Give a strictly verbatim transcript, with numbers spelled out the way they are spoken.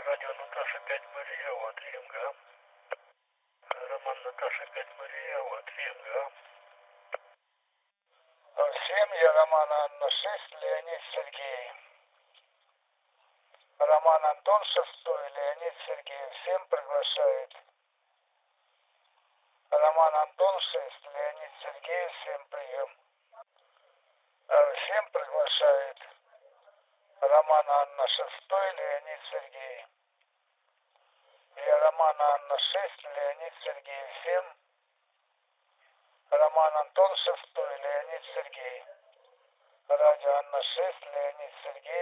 Радио Наташа пять Мария, вот МГ. Роман Наташа пять Мария, вот МГ. Семья Романа Анна шесть, Леонид Сергей. Роман Антон шестой, Леонид Сергей. Всем приглашает. Роман Антон шесть, Леонид Сергей. Всем прием. Всем приглашает. Роман Анна шестой, Леонид Сергей. Я Роман Анна шесть, Леонид Сергей. Всем. Роман Антон шестой, Леонид Сергей. Радио Анна шесть, Леонид Сергей.